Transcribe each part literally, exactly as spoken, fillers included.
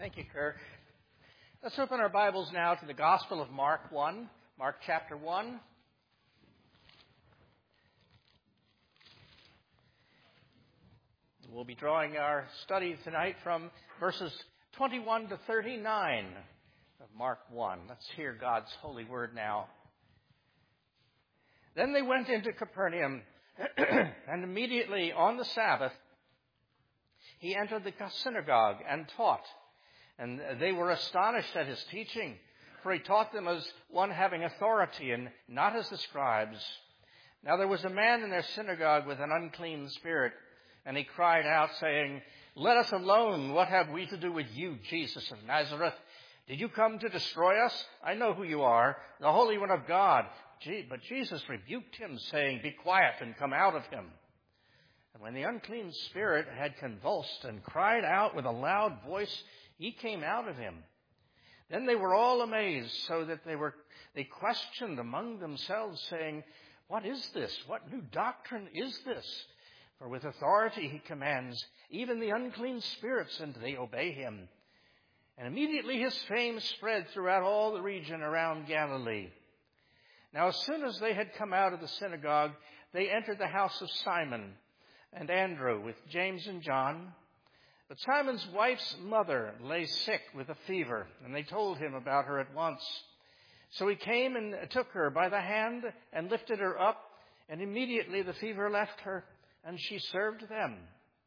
Thank you, Kirk. Let's open our Bibles now to the Gospel of Mark one, Mark chapter one. We'll be drawing our study tonight from verses twenty-one to thirty-nine of Mark one. Let's hear God's holy word now. Then they went into Capernaum, and immediately on the Sabbath, he entered the synagogue and taught. And they were astonished at his teaching, for he taught them as one having authority and not as the scribes. Now there was a man in their synagogue with an unclean spirit, and he cried out, saying, "Let us alone. What have we to do with you, Jesus of Nazareth? Did you come to destroy us? I know who you are, the Holy One of God." But Jesus rebuked him, saying, "Be quiet and come out of him." And when the unclean spirit had convulsed and cried out with a loud voice, he came out of him. Then they were all amazed, so that they were they questioned among themselves, saying, "What is this? What new doctrine is this? For with authority he commands even the unclean spirits, and they obey him." And immediately his fame spread throughout all the region around Galilee. Now as soon as they had come out of the synagogue, they entered the house of Simon and Andrew with James and John. But Simon's wife's mother lay sick with a fever, and they told him about her at once. So he came and took her by the hand and lifted her up, and immediately the fever left her, and she served them.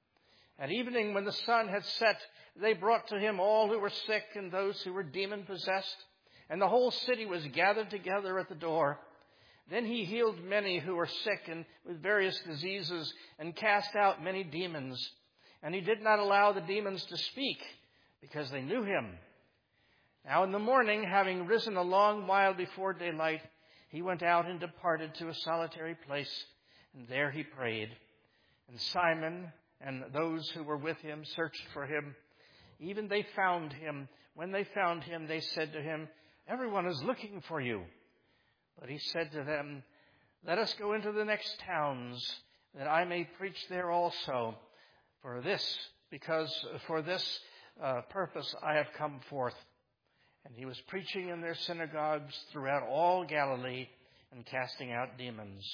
At evening, when the sun had set, they brought to him all who were sick and those who were demon-possessed, and the whole city was gathered together at the door. Then he healed many who were sick and with various diseases, and cast out many demons. And he did not allow the demons to speak, because they knew him. Now in the morning, having risen a long while before daylight, he went out and departed to a solitary place, and there he prayed. And Simon and those who were with him searched for him. Even they found him. When they found him, they said to him, "Everyone is looking for you." But he said to them, "Let us go into the next towns, that I may preach there also. For this, because for this uh, purpose I have come forth." And he was preaching in their synagogues throughout all Galilee and casting out demons.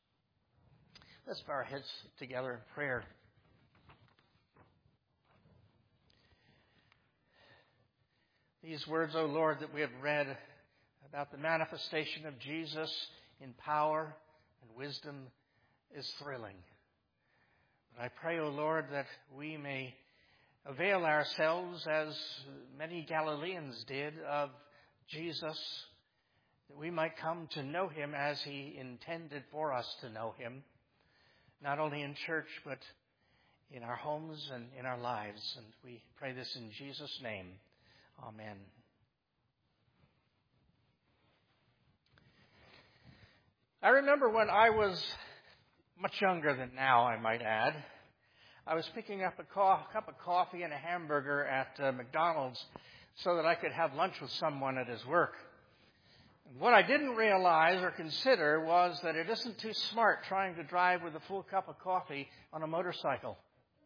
Let's bow our heads together in prayer. These words, O Lord, that we have read about the manifestation of Jesus in power and wisdom is thrilling. I pray, O Lord, that we may avail ourselves, as many Galileans did, of Jesus, that we might come to know him as he intended for us to know him, not only in church, but in our homes and in our lives. And we pray this in Jesus' name. Amen. I remember when I was much younger than now, I might add, I was picking up a co- cup of coffee and a hamburger at uh, McDonald's so that I could have lunch with someone at his work. And what I didn't realize or consider was that it isn't too smart trying to drive with a full cup of coffee on a motorcycle.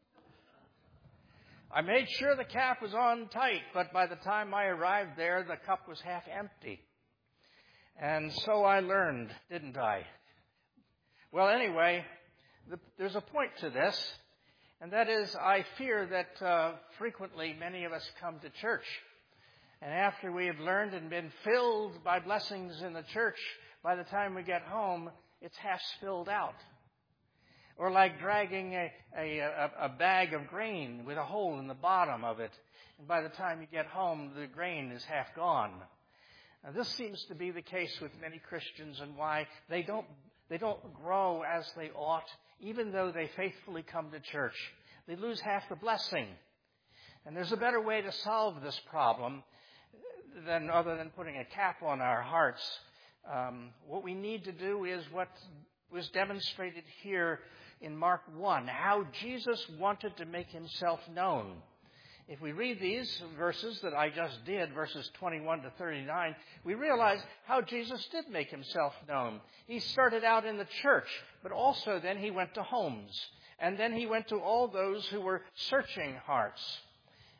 I made sure the cap was on tight, but by the time I arrived there, the cup was half empty. And so I learned, didn't I? Well, anyway, the, there's a point to this, and that is I fear that uh, frequently many of us come to church, and after we have learned and been filled by blessings in the church, by the time we get home, it's half spilled out. Or like dragging a, a, a bag of grain with a hole in the bottom of it, and by the time you get home, the grain is half gone. Now, this seems to be the case with many Christians, and why they don't They don't grow as they ought, even though they faithfully come to church. They lose half the blessing. And there's a better way to solve this problem than other than putting a cap on our hearts. Um, what we need to do is what was demonstrated here in Mark one, how Jesus wanted to make himself known. If we read these verses that I just did, verses twenty-one to thirty-nine, we realize how Jesus did make himself known. He started out in the church, but also then he went to homes. And then he went to all those who were searching hearts.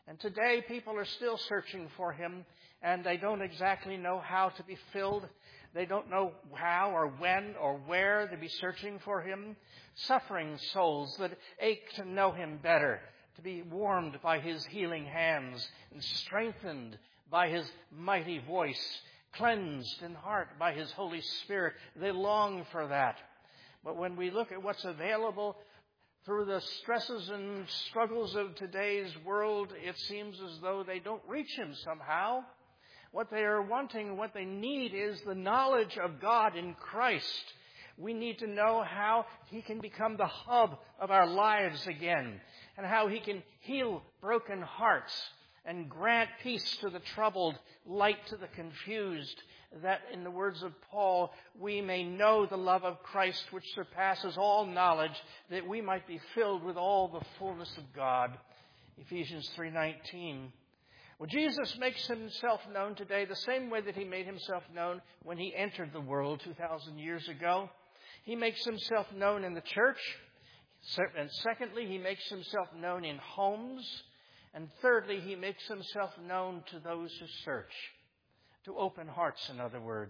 And today people are still searching for him, and they don't exactly know how to be filled. They don't know how or when or where to be searching for him. Suffering souls that ache to know him better, to be warmed by his healing hands and strengthened by his mighty voice, cleansed in heart by his Holy Spirit. They long for that. But when we look at what's available through the stresses and struggles of today's world, it seems as though they don't reach him somehow. What they are wanting, what they need is the knowledge of God in Christ. We need to know how he can become the hub of our lives again, and how he can heal broken hearts and grant peace to the troubled, light to the confused, that, in the words of Paul, we may know the love of Christ which surpasses all knowledge, that we might be filled with all the fullness of God. Ephesians three nineteen. Well, Jesus makes himself known today the same way that he made himself known when he entered the world two thousand years ago. He makes himself known in the church. And secondly, he makes himself known in homes. And thirdly, he makes himself known to those who search, to open hearts, in other words.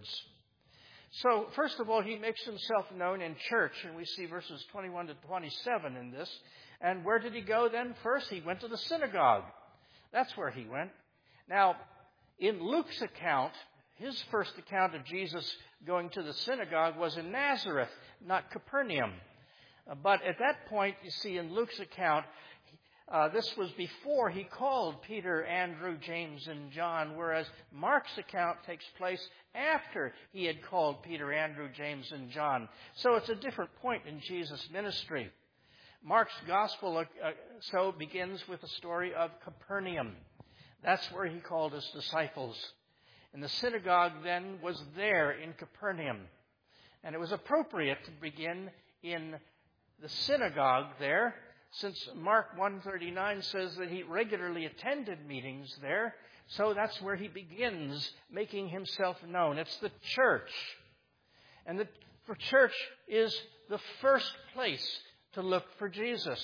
So, first of all, he makes himself known in church, and we see verses twenty-one to twenty-seven in this. And where did he go then? First, he went to the synagogue. That's where he went. Now, in Luke's account, his first account of Jesus going to the synagogue was in Nazareth, not Capernaum. Uh, but at that point, you see, in Luke's account, uh, this was before he called Peter, Andrew, James, and John, whereas Mark's account takes place after he had called Peter, Andrew, James, and John. So it's a different point in Jesus' ministry. Mark's gospel uh, so begins with the story of Capernaum. That's where he called his disciples. And the synagogue then was there in Capernaum. And it was appropriate to begin in the synagogue there, since Mark one thirty-nine says that he regularly attended meetings there. So that's where he begins making himself known. It's the church. And the church is the first place to look for Jesus.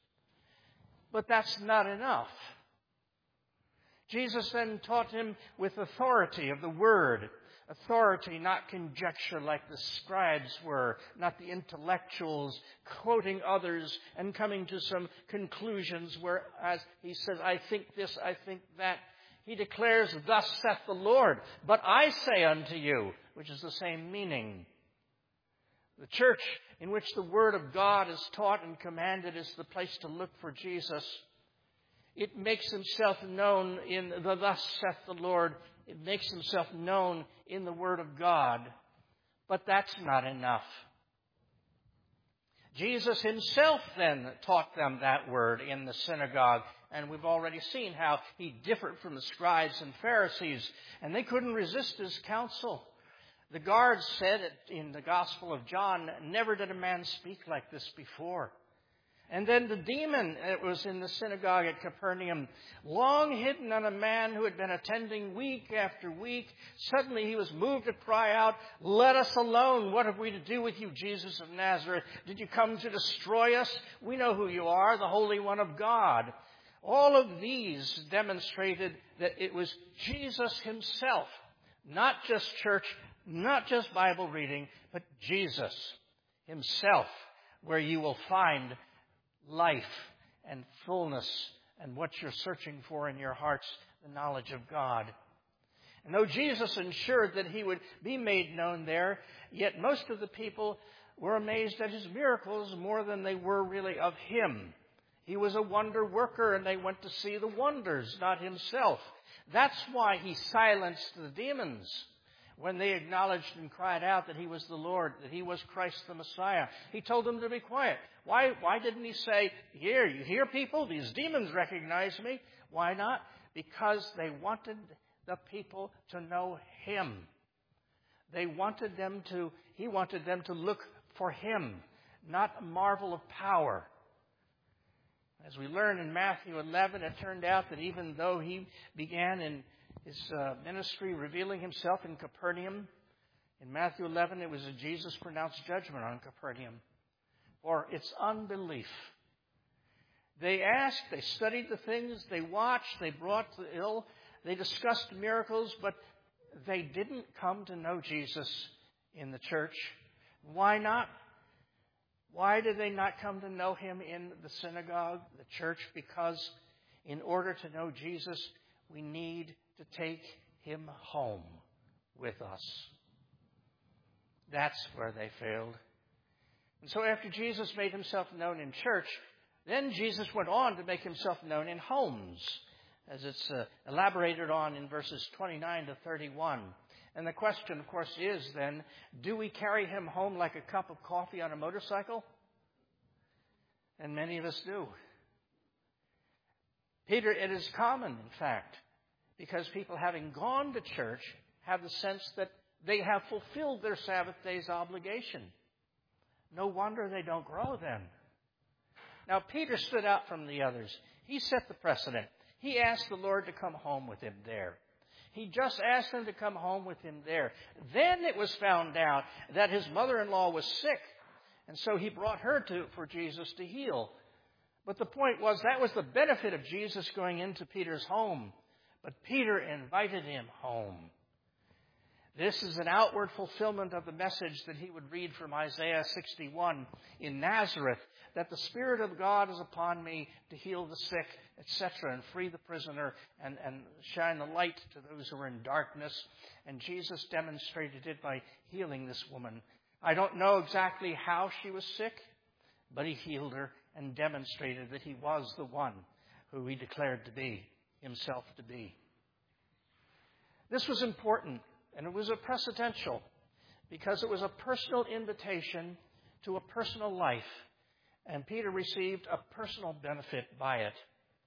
But that's not enough. Jesus then taught him with authority of the word. Authority, not conjecture like the scribes were, not the intellectuals quoting others and coming to some conclusions where, as he says, I think this, I think that. He declares, thus saith the Lord, but I say unto you, which is the same meaning. The church in which the word of God is taught and commanded is the place to look for Jesus. It makes himself known in the thus saith the Lord. It makes himself known in the word of God. But that's not enough. Jesus himself then taught them that word in the synagogue. And we've already seen how he differed from the scribes and Pharisees. And they couldn't resist his counsel. The guards said in the Gospel of John, never did a man speak like this before. And then the demon that was in the synagogue at Capernaum, long hidden on a man who had been attending week after week, suddenly he was moved to cry out, let us alone. What have we to do with you, Jesus of Nazareth? Did you come to destroy us? We know who you are, the Holy One of God. All of these demonstrated that it was Jesus himself, not just church, not just Bible reading, but Jesus himself, where you will find life and fullness and what you're searching for in your hearts, the knowledge of God. And though Jesus ensured that he would be made known there, yet most of the people were amazed at his miracles more than they were really of him. He was a wonder worker, and they went to see the wonders, not himself. That's why he silenced the demons when they acknowledged and cried out that he was the Lord, that he was Christ the Messiah. He told them to be quiet. Why, why didn't he say, here, you hear people? These demons recognize me. Why not? Because they wanted the people to know him. They wanted them to, he wanted them to look for him, not a marvel of power. As we learn in Matthew eleven, it turned out that even though he began in his uh, ministry revealing himself in Capernaum, in Matthew eleven, it was a Jesus pronounced judgment on Capernaum for its unbelief. They asked, they studied the things, they watched, they brought the ill, they discussed miracles, but they didn't come to know Jesus in the church. Why not? Why did they not come to know him in the synagogue, the church? Because in order to know Jesus, we need to take him home with us. That's where they failed. And so after Jesus made himself known in church, then Jesus went on to make himself known in homes, as it's uh, elaborated on in verses twenty-nine to thirty-one. And the question, of course, is then, do we carry him home like a cup of coffee on a motorcycle? And many of us do. Peter, it is common, in fact, because people having gone to church have the sense that they have fulfilled their Sabbath day's obligation. No wonder they don't grow then. Now, Peter stood out from the others. He set the precedent. He asked the Lord to come home with him there. He just asked him to come home with him there. Then it was found out that his mother-in-law was sick, and so he brought her to for Jesus to heal. But the point was, that was the benefit of Jesus going into Peter's home. But Peter invited him home. This is an outward fulfillment of the message that he would read from Isaiah sixty-one in Nazareth, that the Spirit of God is upon me to heal the sick, et cetera, and free the prisoner and, and shine the light to those who are in darkness. And Jesus demonstrated it by healing this woman. I don't know exactly how she was sick, but he healed her and demonstrated that he was the one who he declared to be, himself to be. This was important, and it was a precedential, because it was a personal invitation to a personal life, and Peter received a personal benefit by it.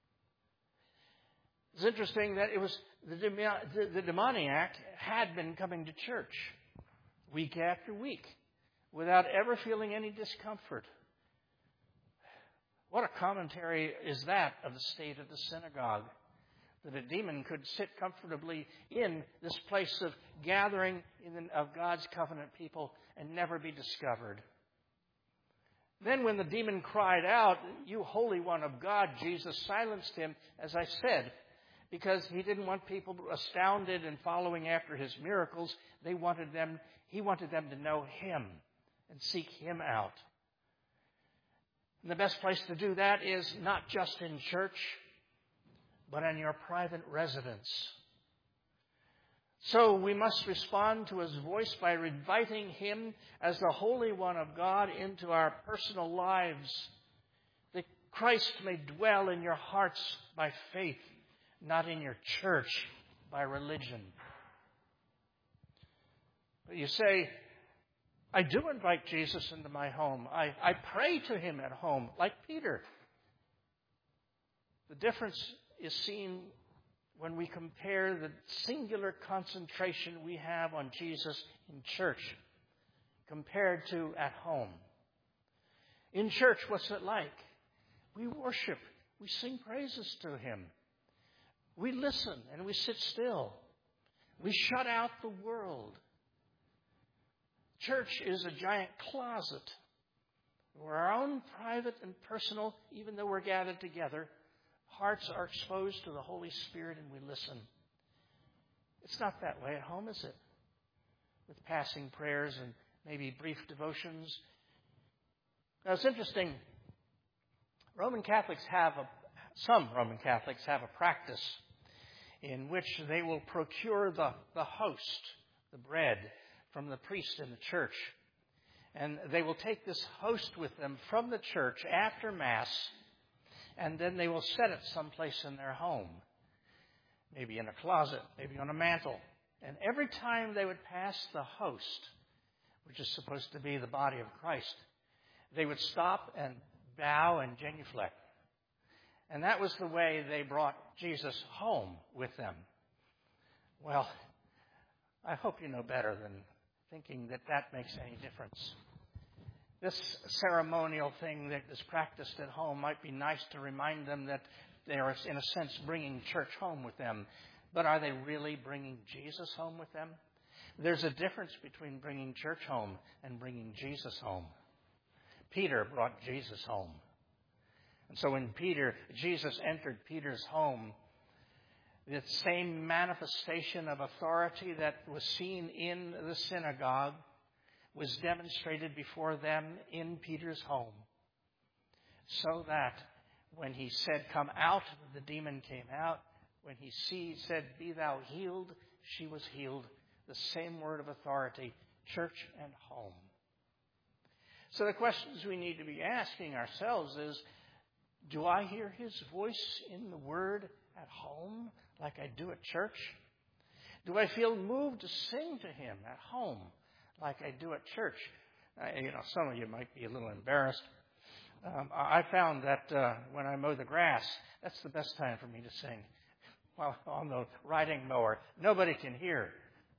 It's interesting that it was the, the, the demoniac had been coming to church week after week without ever feeling any discomfort. What a commentary is that of the state of the synagogue, that a demon could sit comfortably in this place of gathering in the, of God's covenant people and never be discovered. Then when the demon cried out, "You Holy One of God," Jesus silenced him, as I said, because he didn't want people astounded and following after his miracles. They wanted them, he wanted them to know him and seek him out. And the best place to do that is not just in church, but in your private residence. So we must respond to his voice by inviting him as the Holy One of God into our personal lives, that Christ may dwell in your hearts by faith, not in your church by religion. But you say, I do invite Jesus into my home. I, I pray to him at home, like Peter. The difference is seen when we compare the singular concentration we have on Jesus in church compared to at home. In church, what's it like? We worship. We sing praises to him. We listen and we sit still. We shut out the world. Church is a giant closet where our own private and personal, even though we're gathered together, hearts are exposed to the Holy Spirit and we listen. It's not that way at home, is it? With passing prayers and maybe brief devotions. Now, it's interesting. Roman Catholics have a, some Roman Catholics have a practice in which they will procure the, the host, the bread, from the priest in the church. And they will take this host with them from the church after Mass, and then they will set it someplace in their home, maybe in a closet, maybe on a mantle. And every time they would pass the host, which is supposed to be the body of Christ, they would stop and bow and genuflect. And that was the way they brought Jesus home with them. Well, I hope you know better than thinking that that makes any difference. This ceremonial thing that is practiced at home might be nice to remind them that they are, in a sense, bringing church home with them. But are they really bringing Jesus home with them? There's a difference between bringing church home and bringing Jesus home. Peter brought Jesus home. And so when Peter, Jesus entered Peter's home, the same manifestation of authority that was seen in the synagogue was demonstrated before them in Peter's home. So that when he said, "Come out," the demon came out. When he see, said, "Be thou healed," she was healed. The same word of authority, church and home. So the questions we need to be asking ourselves is, do I hear his voice in the word at home like I do at church? Do I feel moved to sing to him at home like I do at church? Uh, you know, some of you might be a little embarrassed. Um, I found that uh, when I mow the grass, that's the best time for me to sing. While on the riding mower, nobody can hear.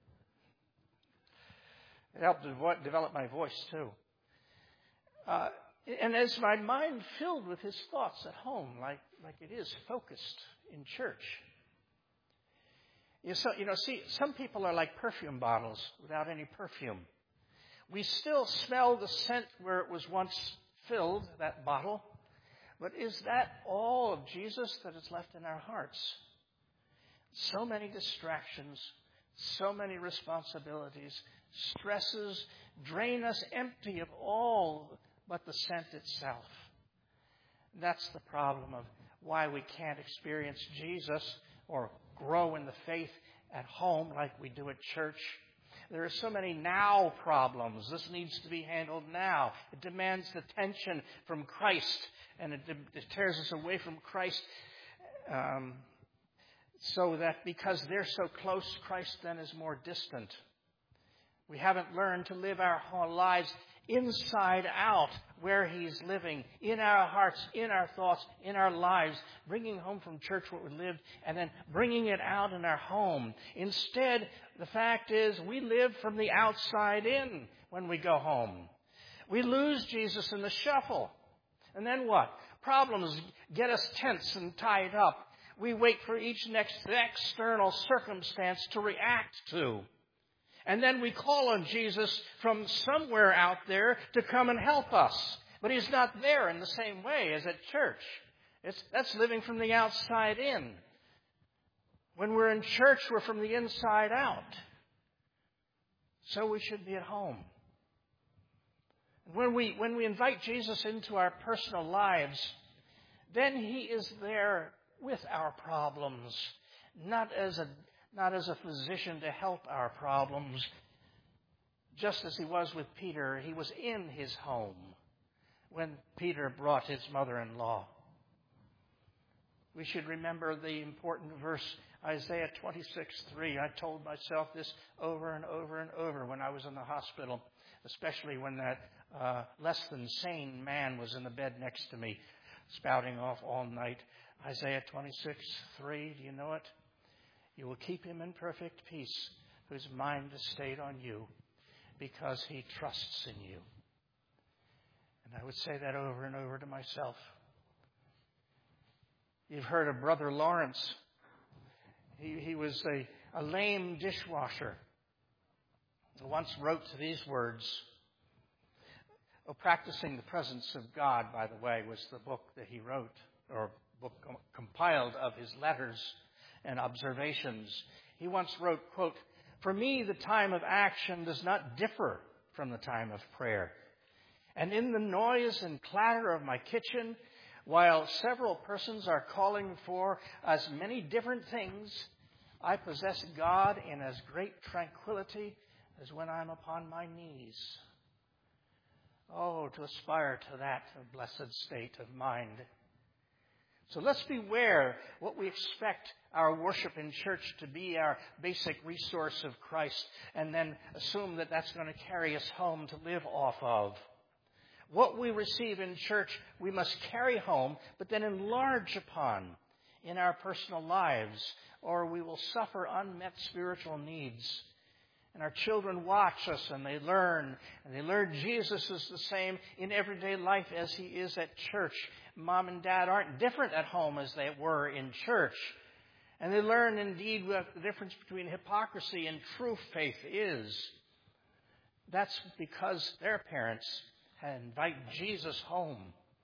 It helped to develop my voice, too. Uh, and as my mind filled with his thoughts at home, like, like it is focused in church. You, so, you know, see, some people are like perfume bottles without any perfume. We still smell the scent where it was once filled, that bottle. But is that all of Jesus that is left in our hearts? So many distractions, so many responsibilities, stresses drain us empty of all but the scent itself. That's the problem of why we can't experience Jesus or grow in the faith at home like we do at church. There are so many now problems. This needs to be handled now. It demands attention from Christ, and it, it tears us away from Christ. Um, so that because they're so close, Christ then is more distant. We haven't learned to live our whole lives inside out, where he's living, in our hearts, in our thoughts, in our lives, bringing home from church what we lived, and then bringing it out in our home. Instead, the fact is we live from the outside in when we go home. We lose Jesus in the shuffle. And then what? Problems get us tense and tied up. We wait for each next external circumstance to react to. And then we call on Jesus from somewhere out there to come and help us. But he's not there in the same way as at church. It's, that's living from the outside in. When we're in church, we're from the inside out. So we should be at home. When we, when we invite Jesus into our personal lives, then he is there with our problems, not as a not as a physician to help our problems. Just as he was with Peter, he was in his home when Peter brought his mother-in-law. We should remember the important verse, Isaiah twenty-six three. I told myself this over and over and over when I was in the hospital, especially when that uh, less than sane man was in the bed next to me, spouting off all night. Isaiah twenty-six three, do you know it? You will keep him in perfect peace, whose mind is stayed on you, because he trusts in you. And I would say that over and over to myself. You've heard of Brother Lawrence. He, he was a, a lame dishwasher. He once wrote these words. Oh, Practicing the Presence of God, by the way, was the book that he wrote, or book compiled of his letters and observations. He once wrote, quote, "For me, the time of action does not differ from the time of prayer. And in the noise and clatter of my kitchen, while several persons are calling for as many different things, I possess God in as great tranquility as when I'm upon my knees." Oh, to aspire to that blessed state of mind. So let's beware what we expect our worship in church to be, our basic resource of Christ, and then assume that that's going to carry us home to live off of. What we receive in church, we must carry home, but then enlarge upon in our personal lives, or we will suffer unmet spiritual needs. And our children watch us and they learn, and they learn Jesus is the same in everyday life as he is at church. Mom and dad aren't different at home as they were in church. And they learn indeed what the difference between hypocrisy and true faith is. That's because their parents invite Jesus home.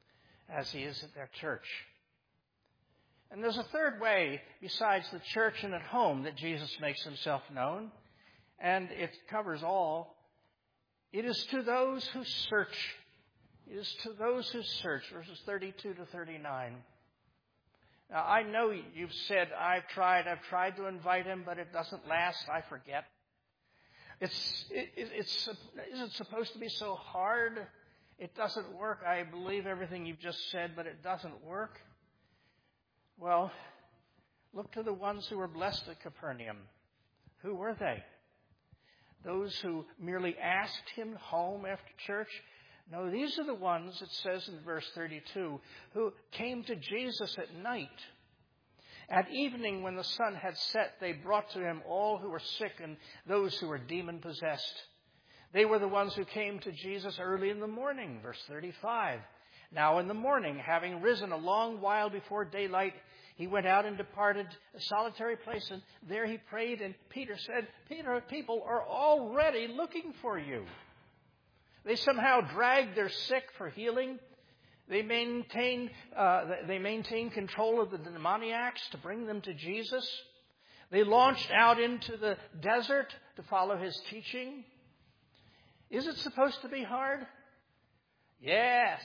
as he is at their church. And there's a third way besides the church and at home that Jesus makes himself known, and it covers all. It is to those who search. It is to those who search, verses thirty-two to thirty-nine. Now, I know you've said, I've tried, I've tried to invite him, but it doesn't last, I forget. It's, it, it's, is it supposed to be so hard? It doesn't work. I believe everything you've just said, but it doesn't work. Well, look to the ones who were blessed at Capernaum. Who were they? Those who merely asked him home after church? No, these are the ones, it says in verse thirty-two, who came to Jesus at night. At evening, when the sun had set, they brought to him all who were sick and those who were demon-possessed. They were the ones who came to Jesus early in the morning, verse thirty-five. Now in the morning, having risen a long while before daylight, he went out and departed a solitary place, and there he prayed, and Peter said, Peter, people are already looking for you. They somehow dragged their sick for healing. They maintained, uh, they maintained control of the demoniacs to bring them to Jesus. They launched out into the desert to follow his teaching. Is it supposed to be hard? Yes,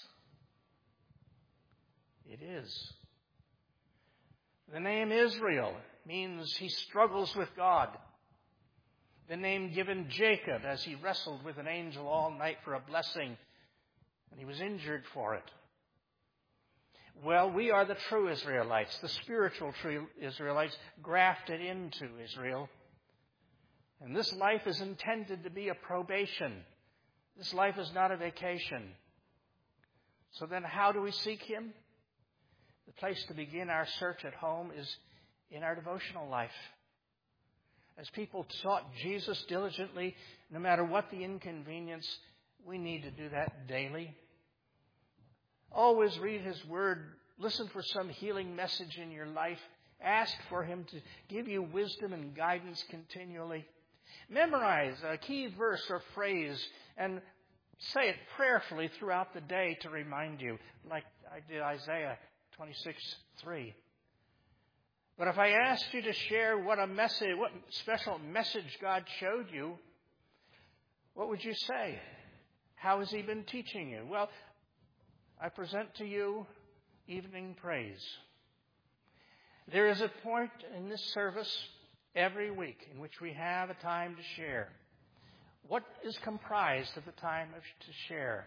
it is. The name Israel means he struggles with God. The name given Jacob as he wrestled with an angel all night for a blessing, and he was injured for it. Well, we are the true Israelites, the spiritual true Israelites, grafted into Israel. And this life is intended to be a probation. This life is not a vacation. So then how do we seek him? The place to begin our search at home is in our devotional life. As people sought Jesus diligently, no matter what the inconvenience, we need to do that daily. Always read his word. Listen for some healing message in your life. Ask for him to give you wisdom and guidance continually. Memorize a key verse or phrase and say it prayerfully throughout the day to remind you, like I did Isaiah twenty-six three. But if I asked you to share what a message, what special message God showed you, what would you say? How has he been teaching you? Well, I present to you evening praise. There is a point in this service every week in which we have a time to share. What is comprised of the time of, to share?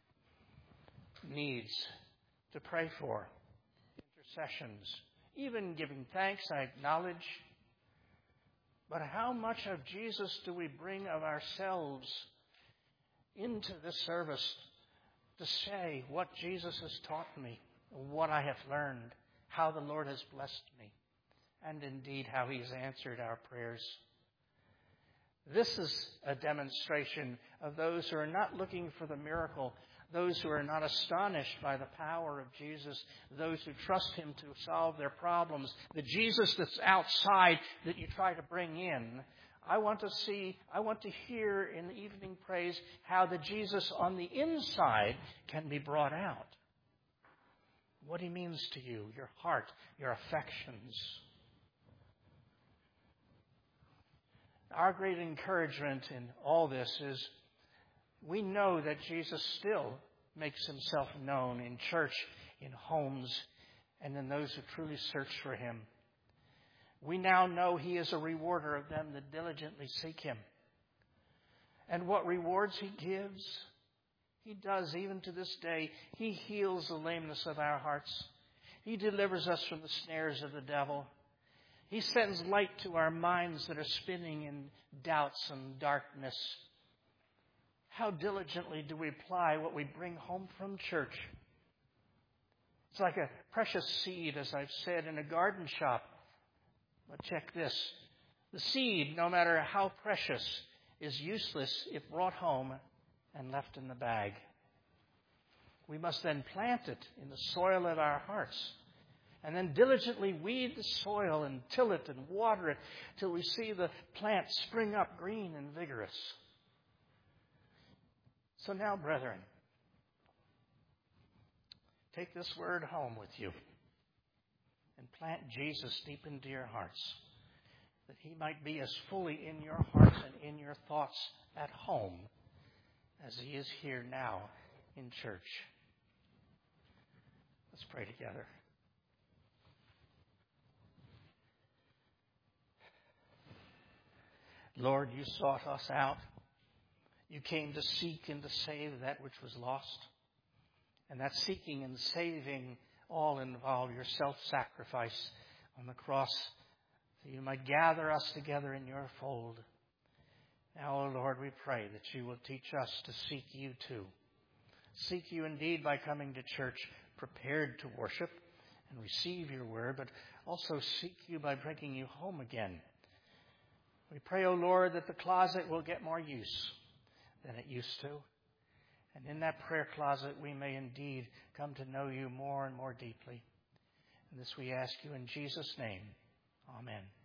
Needs to pray for, intercessions, even giving thanks, I acknowledge. But how much of Jesus do we bring of ourselves into this service to say what Jesus has taught me, what I have learned, how the Lord has blessed me, and indeed how he's answered our prayers? This is a demonstration of those who are not looking for the miracle, those who are not astonished by the power of Jesus, those who trust him to solve their problems. The Jesus that's outside that you try to bring in. I want to see, I want to hear in the evening praise how the Jesus on the inside can be brought out. What he means to you, your heart, your affections. Our great encouragement in all this is we know that Jesus still makes himself known in church, in homes, and in those who truly search for him. We now know he is a rewarder of them that diligently seek him. And what rewards he gives, he does even to this day. He heals the lameness of our hearts. He delivers us from the snares of the devil. He sends light to our minds that are spinning in doubts and darkness. How diligently do we apply what we bring home from church? It's like a precious seed, as I've said, in a garden shop. But check this. The seed, no matter how precious, is useless if brought home and left in the bag. We must then plant it in the soil of our hearts, and then diligently weed the soil and till it and water it till we see the plant spring up green and vigorous. So now, brethren, Take this word home with you and plant Jesus deep into your hearts, that he might be as fully in your hearts and in your thoughts at home as he is here now in church. Let's pray together. Lord, you sought us out. You came to seek and to save that which was lost. And that seeking and saving all involve your self-sacrifice on the cross, that you might gather us together in your fold. Now, O Lord, we pray that you will teach us to seek you too. Seek you indeed by coming to church prepared to worship and receive your word, but also seek you by bringing you home again. We pray, O Lord, that the closet will get more use than it used to. And in that prayer closet, we may indeed come to know you more and more deeply. And this we ask you in Jesus' name. Amen.